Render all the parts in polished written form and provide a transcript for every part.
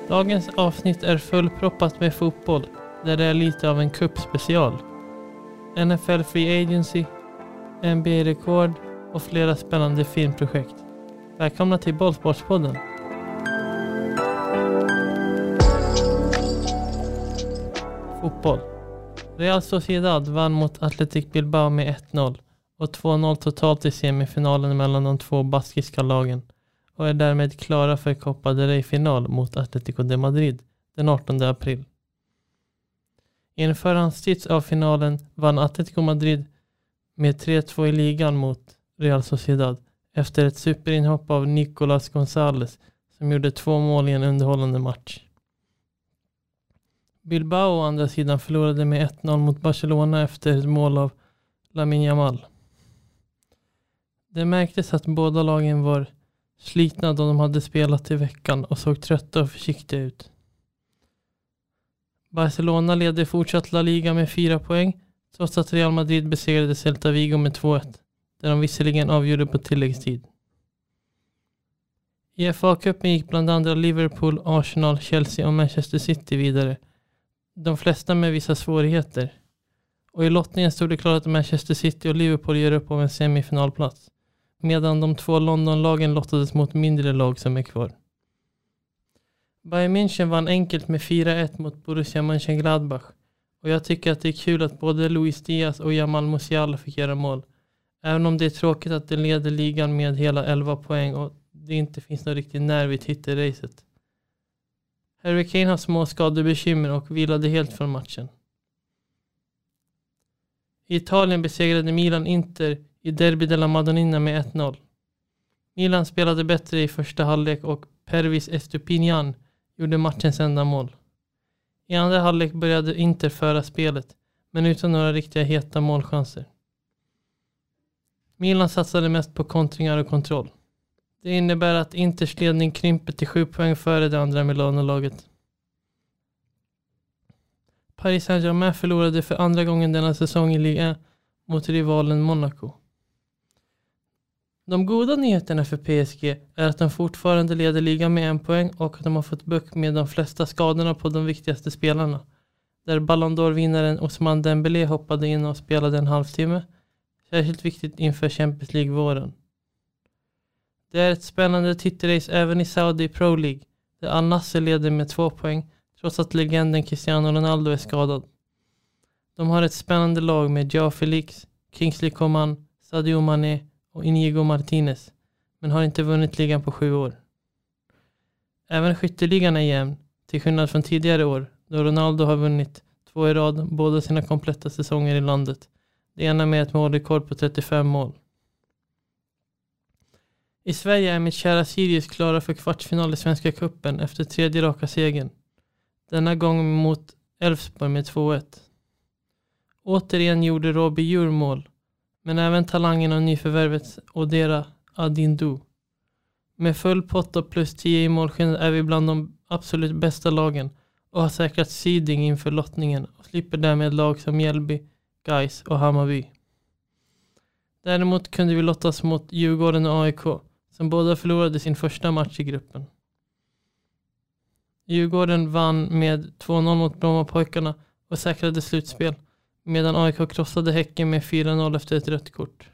Dagens avsnitt är fullproppat med fotboll, där det är lite av en cupspecial. NFL Free Agency, NBA-rekord och flera spännande filmprojekt. Välkomna till Bollsportspodden. Fotboll. Real Sociedad vann mot Athletic Bilbao med 1-0 och 2-0 totalt i semifinalen mellan de två baskiska lagen och är därmed klara för Copa del Rey-final mot Atlético de Madrid den 18 april. I en förhandstids av finalen vann Atlético Madrid med 3-2 i ligan mot Real Sociedad efter ett superinhopp av Nicolas González som gjorde 2 mål i en underhållande match. Bilbao å andra sidan förlorade med 1-0 mot Barcelona efter ett mål av Lamine Yamal. Det märktes att båda lagen var slitna då de hade spelat i veckan och såg trötta och försiktiga ut. Barcelona ledde fortsatt La Liga med 4 poäng trots att Real Madrid besegrade Celta Vigo med 2-1, där de visserligen avgjorde på tilläggstid. I FA-cupen gick bland andra Liverpool, Arsenal, Chelsea och Manchester City vidare, de flesta med vissa svårigheter. Och i lottningen stod det klart att Manchester City och Liverpool gör upp om en semifinalplats, medan de 2 Londonlagen lottades mot mindre lag som är kvar. Bayern München vann enkelt med 4-1 mot Borussia Mönchengladbach, och jag tycker att det är kul att både Luis Diaz och Jamal Musiala fick göra mål, även om det är tråkigt att de leder ligan med hela 11 poäng och det inte finns någon riktig nerv i titelracet. Harry Kane har små skadebekymmer och vilade helt från matchen. I Italien besegrade Milan Inter i Derby della Madonnina med 1-0. Milan spelade bättre i första halvlek och Pervis Estupinian gjorde matchens enda mål. I andra halvlek började Inter föra spelet, men utan några riktiga heta målchanser. Milan satsade mest på kontringar och kontroll. Det innebär att Inters ledning krymper till 7 poäng före det andra Milano-laget. Paris Saint-Germain förlorade för andra gången denna säsong i Ligue 1 mot rivalen Monaco. De goda nyheterna för PSG är att de fortfarande leder ligan med 1 poäng och att de har fått bukt med de flesta skadorna på de viktigaste spelarna, där Ballon d'Or-vinnaren Ousmane Dembélé hoppade in och spelade en halvtimme, särskilt viktigt inför Champions League-våren. Det är ett spännande titelrace även i Saudi Pro League, där Al Nassr leder med 2 poäng trots att legenden Cristiano Ronaldo är skadad. De har ett spännande lag med Joao Felix, Kingsley Coman, Sadio Mané och Inigo Martinez, men har inte vunnit ligan på 7 år. Även skytteligan är jämn, till skillnad från tidigare år, då Ronaldo har vunnit 2 i rad båda sina kompletta säsonger i landet, det ena med ett målrekord på 35 mål. I Sverige är mitt kära Sirius klara för kvartsfinal i Svenska cupen efter 3:e raka segern. Denna gång mot Elfsborg med 2-1. Återigen gjorde Robbie Djur mål, men även talangen och nyförvärvet Odera Adindu. Med full pott och plus 10 i målskillnad är vi bland de absolut bästa lagen och har säkrat seeding inför lottningen och slipper därmed lag som Mjällby, Gais och Hammarby. Däremot kunde vi lottas mot Djurgården och AIK, som båda förlorade sin första match i gruppen. Djurgården vann med 2-0 mot Brommapojkarna och säkrade slutspel, medan AIK krossade Häcken med 4-0 efter ett rött kort.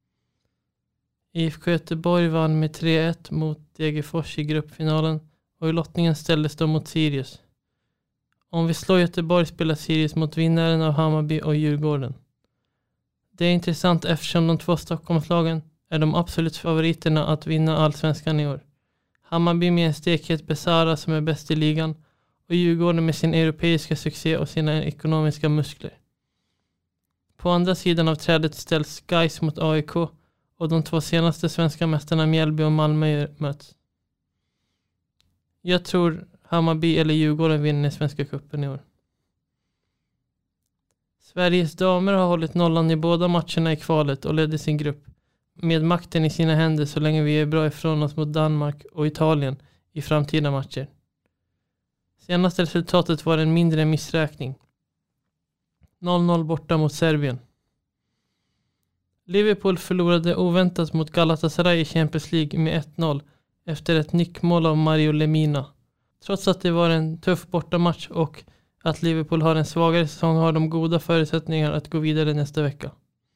IFK Göteborg vann med 3-1 mot Degerfors i gruppfinalen och i lottningen ställdes de mot Sirius. Om vi slår Göteborg spelar Sirius mot vinnaren av Hammarby och Djurgården. Det är intressant eftersom de 2 Stockholmslagen är de absolut favoriterna att vinna allsvenskan i år. Hammarby med en stekhet Besara som är bäst i ligan och Djurgården med sin europeiska succé och sina ekonomiska muskler. På andra sidan av trädet ställs Gais mot AIK och de 2 senaste svenska mästarna Mjällby och Malmö möts. Jag tror Hammarby eller Djurgården vinner Svenska cupen i år. Sveriges damer har hållit nollan i båda matcherna i kvalet och ledde sin grupp, med makten i sina händer så länge vi är bra ifrån oss mot Danmark och Italien i framtida matcher. Senaste resultatet var en mindre missräkning. 0-0 borta mot Serbien. Liverpool förlorade oväntat mot Galatasaray i Champions League med 1-0 efter ett nickmål av Mario Lemina, Trots att det var en tuff bortamatch och att Liverpool har en svagare säsong har de goda förutsättningar att gå vidare nästa vecka.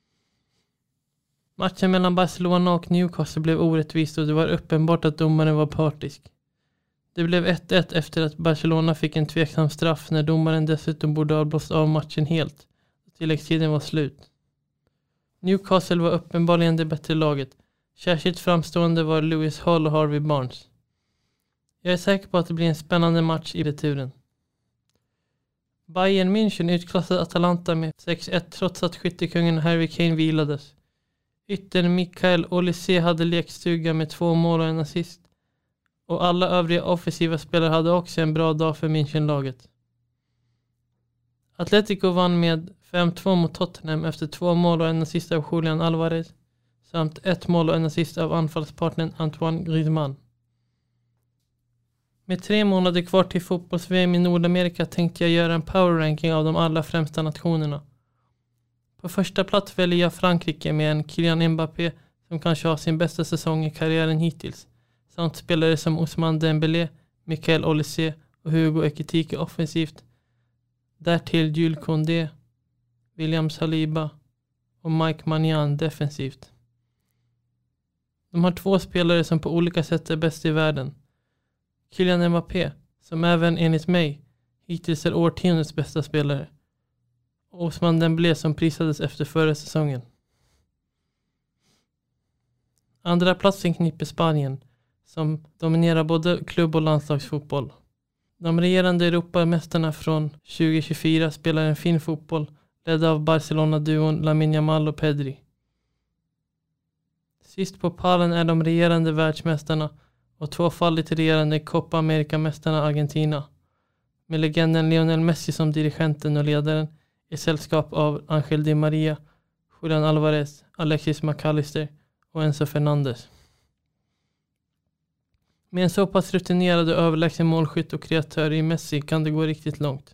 Matchen mellan Barcelona och Newcastle blev orättvist och det var uppenbart att domaren var partisk. Det blev 1-1 efter att Barcelona fick en tveksam straff när domaren dessutom borde ha blåst av matchen helt. Tilläggstiden var slut. Newcastle var uppenbarligen det bättre laget. Särskilt framstående var Lewis Hall och Harvey Barnes. Jag är säker på att det blir en spännande match i returen. Bayern München utklassade Atalanta med 6-1 trots att skyttekungen Harry Kane vilades. Yttern Mikael Olise hade lekstuga med 2 mål och en assist. Och alla övriga offensiva spelare hade också en bra dag för München-laget. Atletico vann med 5-2 mot Tottenham efter 2 mål och en assist av Julian Alvarez samt 1 mål och en assist av anfallspartnern Antoine Griezmann. Med 3 månader kvar till fotbolls-VM i Nordamerika tänkte jag göra en power-ranking av de allra främsta nationerna. På första plats väljer jag Frankrike med en Kylian Mbappé som kanske har sin bästa säsong i karriären hittills. Samt spelare som Ousmane Dembélé, Mikael Olise och Hugo Ekitike offensivt. Därtill Jules Koundé, William Saliba och Mike Maignan defensivt. De har 2 spelare som på olika sätt är bäst i världen. Kylian Mbappé, som även enligt mig hittills är årtiondets bästa spelare. Och Ousmane Dembélé som prisades efter förra säsongen. Andra platsen knipper Spanien som dominerar både klubb- och landslagsfotboll. De regerande Europamästarna från 2024 spelar en fin fotboll ledd av Barcelona-duon Lamine Yamal och Pedri. Sist på pallen är de regerande världsmästarna och 2-falligt regerande Copa America-mästarna Argentina. Med legenden Lionel Messi som dirigenten och ledaren i sällskap av Ángel Di María, Julian Alvarez, Alexis McAllister och Enzo Fernandez. Med en så pass rutinerad och överlägsen målskytt och kreatör i Messi kan det gå riktigt långt.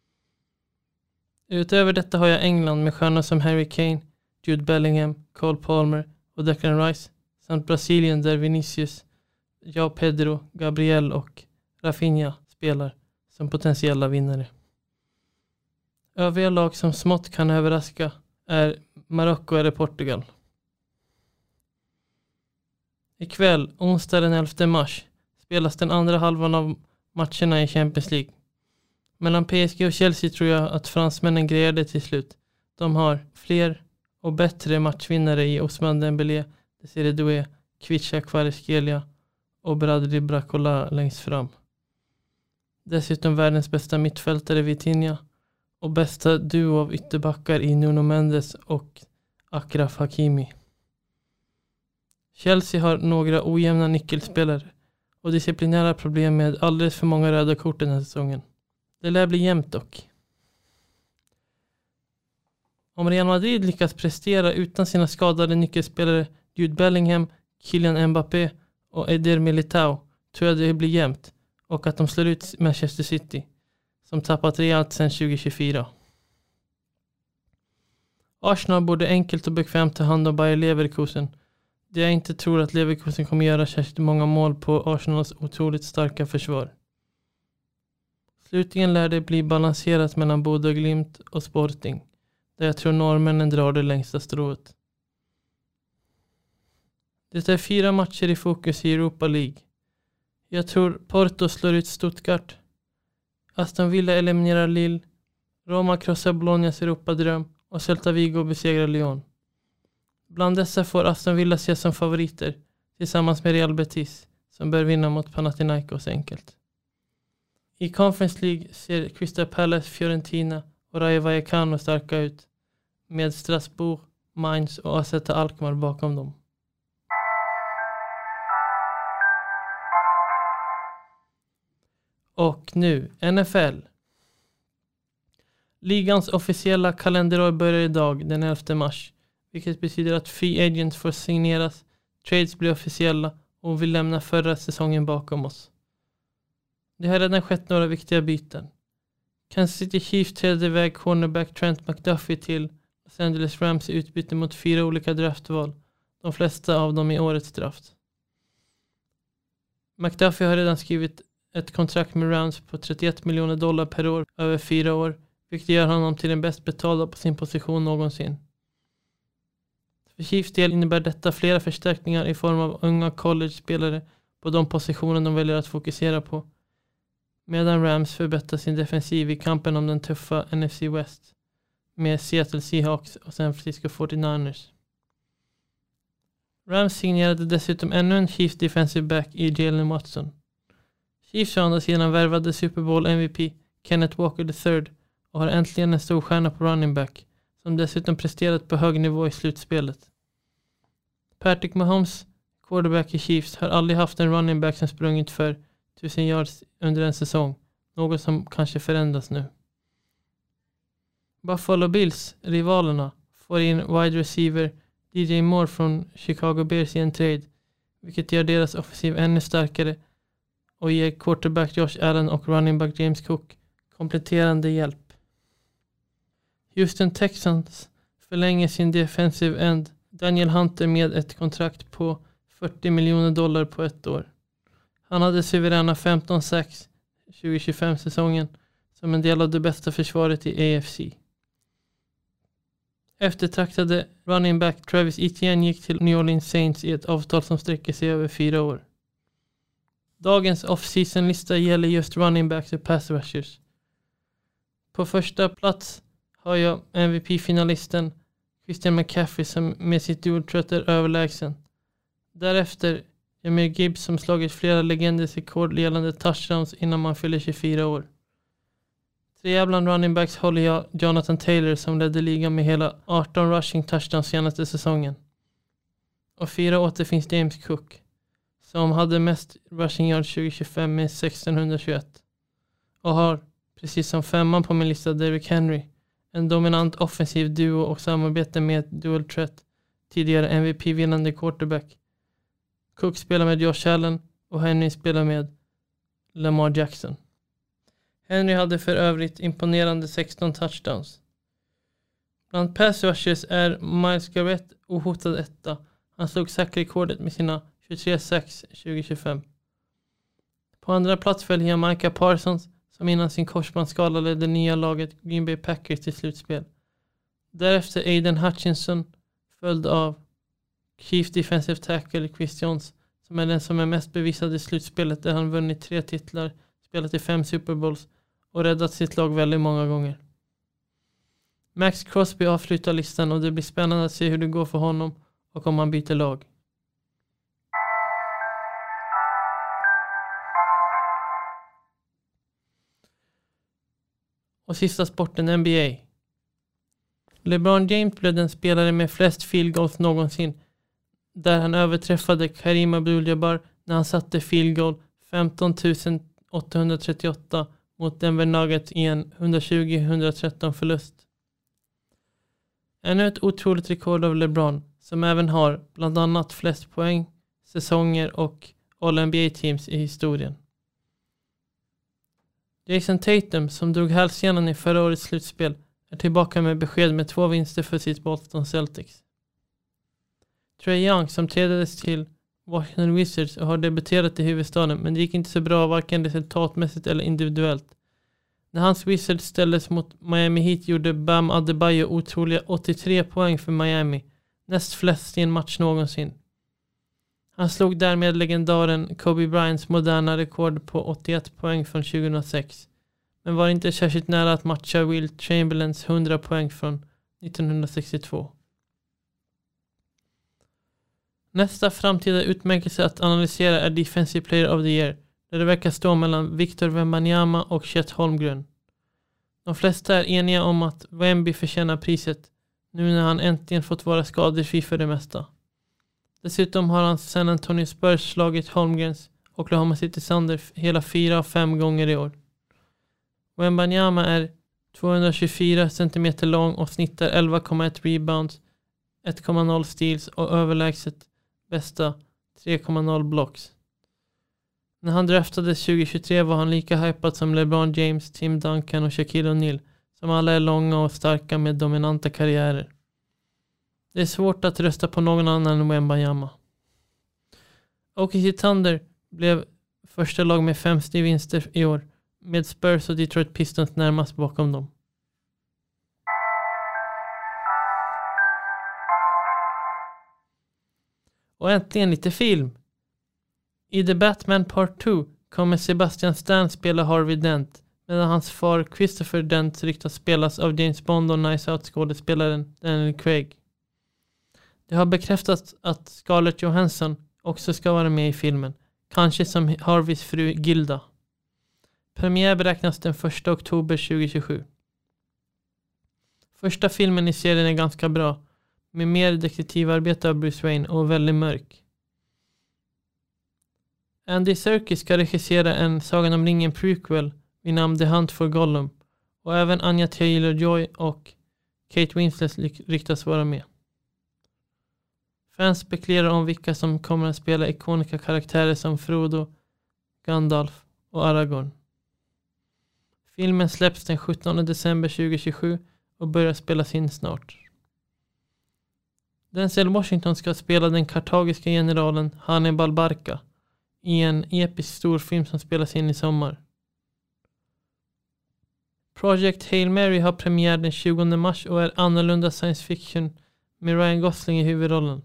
Utöver detta har jag England med stjärnor som Harry Kane, Jude Bellingham, Cole Palmer och Declan Rice samt Brasilien där Vinicius, João Pedro, Gabriel och Rafinha spelar som potentiella vinnare. Övriga lag som smått kan överraska är Marocko eller Portugal. Ikväll, onsdag den 11 mars, spelas den andra halvan av matcherna i Champions League. Mellan PSG och Chelsea tror jag att fransmännen grejer det till slut. De har fler och bättre matchvinnare i Ousmane Dembélé, Desiré Doué, Kvicha Kvaratskhelia och Bradley Barcola längst fram. Dessutom världens bästa mittfältare Vitinha och bästa duo av ytterbackar i Nuno Mendes och Achraf Hakimi. Chelsea har några ojämna nyckelspelare och disciplinära problem med alldeles för många röda kort den här säsongen. Det lär bli jämnt dock. Om Real Madrid lyckas prestera utan sina skadade nyckelspelare Jude Bellingham, Kylian Mbappé och Eder Militao tror jag det blir jämnt och att de slår ut Manchester City som tappat rejält sedan 2024. Arsenal borde enkelt och bekvämt ta hand om Bayer Leverkusen. Det jag inte tror att Leverkusen kommer göra särskilt många mål på Arsenals otroligt starka försvar. Slutligen lär det bli balanserat mellan Bodø Glimt och Sporting, där jag tror norrmännen drar det längsta strået. Det är 4 matcher i fokus i Europa League. Jag tror Porto slår ut Stuttgart, Aston Villa eliminerar Lille, Roma krossar Bolognas Europadröm och Celta Vigo besegrar Lyon. Bland dessa får Aston Villa ses som favoriter tillsammans med Real Betis som bör vinna mot Panathinaikos enkelt. I Conference League ser Crystal Palace, Fiorentina och Rayo Vallecano starka ut med Strasbourg, Mainz och AZ Alkmaar bakom dem. Och nu NFL. Ligans officiella kalenderår börjar idag den 11 mars. Vilket betyder att free agents får signeras, trades blir officiella och vi lämnar förra säsongen bakom oss. Det har redan skett några viktiga byten. Kansas City Chiefs trädde iväg cornerback Trent McDuffie till Los Angeles Rams i utbyte mot 4 olika draftval. De flesta av dem i årets draft. McDuffie har redan skrivit ett kontrakt med Rams på $31 miljoner per år över 4 år, vilket gör honom till den bäst betalda på sin position någonsin. För Chiefs del innebär detta flera förstärkningar i form av unga college-spelare på de positioner de väljer att fokusera på, medan Rams förbättrar sin defensiv i kampen om den tuffa NFC West med Seattle Seahawks och San Francisco 49ers. Rams signerade dessutom ännu en Chiefs defensive back i Jalen Watson. Chiefs å andra sidan värvade Super Bowl MVP Kenneth Walker III och har äntligen en stor stjärna på running back som dessutom presterat på hög nivå i slutspelet. Patrick Mahomes, quarterback i Chiefs, har aldrig haft en running back som sprungit för 1000 yards under en säsong, något som kanske förändras nu. Buffalo Bills, rivalerna, får in wide receiver DJ Moore från Chicago Bears i en trade, vilket gör deras offensiv ännu starkare och ger quarterback Josh Allen och running back James Cook kompletterande hjälp. Houston Texans förlänger sin defensive end Daniel Hunter med ett kontrakt på $40 miljoner på 1 år. Han hade suveräna 15-6 2025-säsongen som en del av det bästa försvaret i AFC. Eftertraktade running back Travis Etienne gick till New Orleans Saints i ett avtal som sträcker sig över 4 år. Dagens off-season-lista gäller just running backs och pass rushers. På första plats har jag MVP-finalisten Christian McCaffrey som med sitt dual threat är överlägsen. Därefter Jahmyr Gibbs som slagit flera legenders rekord gällande touchdowns innan man fyller 24 år. 3 bland running backs håller jag Jonathan Taylor som ledde ligan med hela 18 rushing touchdowns senaste säsongen. Och 4 återfinns James Cook som hade mest rushing yards 2025 med 1621. Och har, precis som 5:an på min lista, Derrick Henry, en dominant offensiv duo och samarbete med ett dual threat, tidigare MVP-vinnande quarterback. Cook spelar med Josh Allen och Henry spelar med Lamar Jackson. Henry hade för övrigt imponerande 16 touchdowns. Bland pass rushers är Myles Garrett ohotad etta. Han slog sackrekordet med sina 23-6 2025. På andra plats väljer jag Micah Parsons som innan sin korsbandsskada ledde nya laget Green Bay Packers till slutspel. Därefter Aiden Hutchinson följd av Chief Defensive Tackle Chris Jones som är den som är mest bevisad i slutspelet där han vunnit 3 titlar, spelat i 5 Super Bowls och räddat sitt lag väldigt många gånger. Max Crosby avslutar listan och det blir spännande att se hur det går för honom och om han byter lag. Och sista sporten, NBA. LeBron James blev den spelare med flest field goals någonsin, där han överträffade Kareem Abdul-Jabbar när han satte field goal 15 838 mot Denver Nuggets i en 120-113 förlust. Ännu ett otroligt rekord av LeBron, som även har bland annat flest poäng, säsonger och All-NBA-teams i historien. Jason Tatum, som drog hälsenan i förra årets slutspel, är tillbaka med besked med 2 vinster för sitt Boston Celtics. Trae Young, som träddes till Washington Wizards och har debuterat i huvudstaden, men det gick inte så bra varken resultatmässigt eller individuellt. När hans Wizards ställdes mot Miami Heat gjorde Bam Adebayo otroliga 83 poäng för Miami, näst flest i en match någonsin. Han slog därmed legendaren Kobe Bryants moderna rekord på 81 poäng från 2006, men var inte särskilt nära att matcha Wilt Chamberlains 100 poäng från 1962. Nästa framtida utmärkelse att analysera är Defensive Player of the Year, där det verkar stå mellan Victor Wembanyama och Chet Holmgren. De flesta är eniga om att Wemby förtjänar priset, nu när han äntligen fått vara skadefri för det mesta. Dessutom har han San Antonio Spurs slagit Holmgrens och Oklahoma City Thunder hela 4 av 5 gånger i år. Wembanyama är 224 cm lång och snittar 11,1 rebounds, 1,0 steals och överlägset bästa 3,0 blocks. När han draftades 2023 var han lika hypad som LeBron James, Tim Duncan och Shaquille O'Neal, som alla är långa och starka med dominanta karriärer. Det är svårt att rösta på någon annan än Wembanyama. OKC Thunder blev Första lag med 50 vinster i år, med Spurs och Detroit Pistons närmast bakom dem. Och äntligen lite film. I The Batman Part 2 kommer Sebastian Stan spela Harvey Dent, medan hans far Christopher Dent riktas spelas av James Bond och Nice Out-skådespelaren Daniel Craig. Det har bekräftats att Scarlett Johansson också ska vara med i filmen, kanske som Harveys fru Gilda. Premiär beräknas den 1 oktober 2027. Första filmen i serien är ganska bra, med mer detektivarbete av Bruce Wayne och väldigt mörk. Andy Serkis ska regissera en Sagan om ringen prequel vid namn The Hunt for Gollum, och även Anya Taylor-Joy och Kate Winslet ryktas vara med. Fans spekulerar om vilka som kommer att spela ikoniska karaktärer som Frodo, Gandalf och Aragorn. Filmen släpps den 17 december 2027 och börjar spelas in snart. Denzel Washington ska spela den kartagiska generalen Hannibal Barca i en episk storfilm som spelas in i sommar. Project Hail Mary har premiär den 20 mars och är annorlunda science fiction med Ryan Gosling i huvudrollen.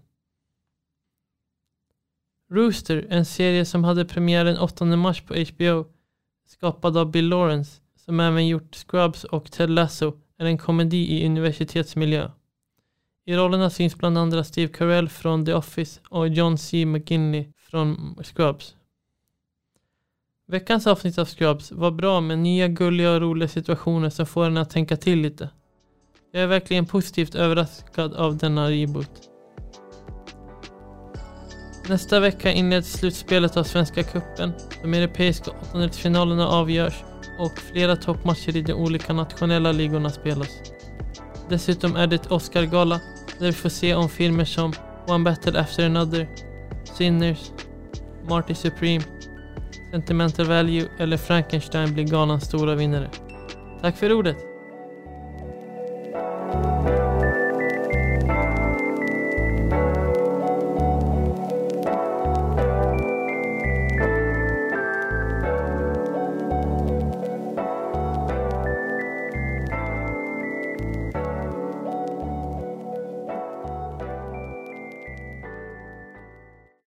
Rooster, en serie som hade premiär den 8 mars på HBO, skapad av Bill Lawrence, som även gjort Scrubs och Ted Lasso, är en komedi i universitetsmiljö. I rollerna syns bland andra Steve Carell från The Office och John C. McGinley från Scrubs. Veckans avsnitt av Scrubs var bra med nya gulliga och roliga situationer som får en att tänka till lite. Jag är verkligen positivt överraskad av denna reboot. Nästa vecka inleds slutspelet av Svenska Cupen. De europeiska åttondelsfinalerna avgörs och flera toppmatcher i de olika nationella ligorna spelas. Dessutom är det ett Oscar-gala där vi får se om filmer som One Battle After Another, Sinners, Marty Supreme, Sentimental Value eller Frankenstein blir galans stora vinnare. Tack för ordet!